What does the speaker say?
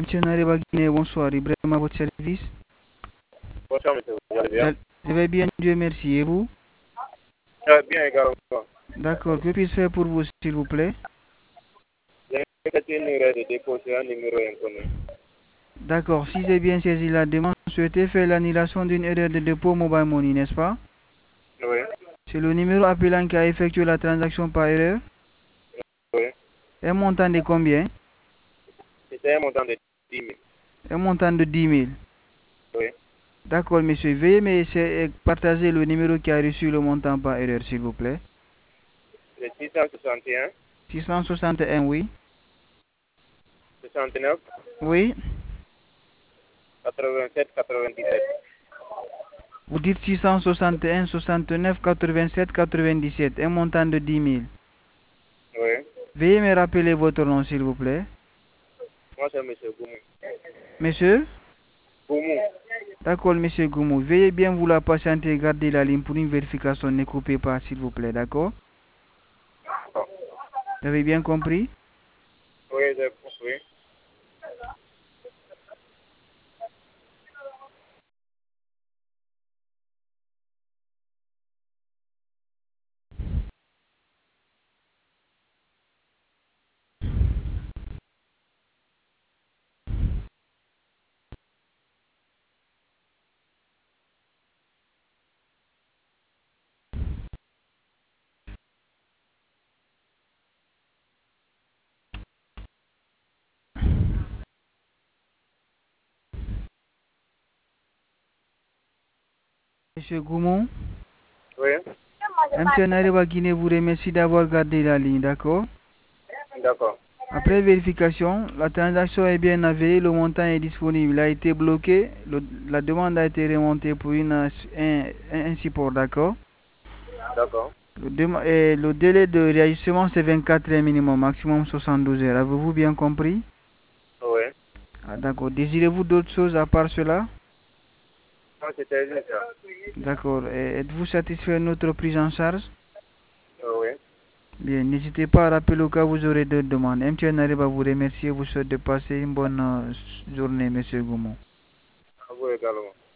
Monsieur Nareba Guinée, bonsoir. Ibrahim à votre service. Bonsoir, monsieur. Vous allez bien? Je vais bien, Dieu merci. Et vous? Bien également. D'accord. Que puis-je faire pour vous, s'il vous plaît? J'ai effectué une erreur de déposer un numéro inconnu. D'accord. Si j'ai bien saisi la demande, vous souhaitez faire l'annulation d'une erreur de dépôt Mobile Money, n'est-ce pas? Oui, C'est le numéro appelant qui a effectué la transaction par erreur. oui. Un montant de combien? C'était un montant de 10 000. Un montant de 10 000. Oui. D'accord, monsieur. Veuillez me partager le numéro qui a reçu le montant par erreur, s'il vous plaît. Le 661, 661, oui. 69, Oui. 87, 97. Vous dites 661, 69, 87, 97. Un montant de 10 000. Oui. Veuillez me rappeler votre nom, s'il vous plaît. Moi, c'est monsieur Goumou. Monsieur? Goumou. D'accord, monsieur Goumou. Veuillez bien vouloir patienter et garder la ligne pour une vérification. Ne coupez pas, s'il vous plaît, d'accord? Vous avez bien compris? Oui, j'ai compris. Monsieur Goumou, Oui, MTN Areba Guinée vous remercie d'avoir gardé la ligne, d'accord? d'accord. Après vérification, la transaction est bien avérée, le montant est disponible. Il a été bloqué, la demande a été remontée pour un support, d'accord? D'accord. Le délai de réajustement, c'est 24 heures minimum, maximum 72 heures. Avez-vous bien compris? Oui. Ah, d'accord. Désirez-vous d'autres choses à part cela? Non, c'était juste ça. D'accord. Êtes-vous satisfait de notre prise en charge? Oui. Bien, n'hésitez pas à rappeler au cas où vous aurez d'autres demandes. MTN arrive à vous remercier. Vous souhaite de passer une bonne journée, monsieur Goumou. À vous également.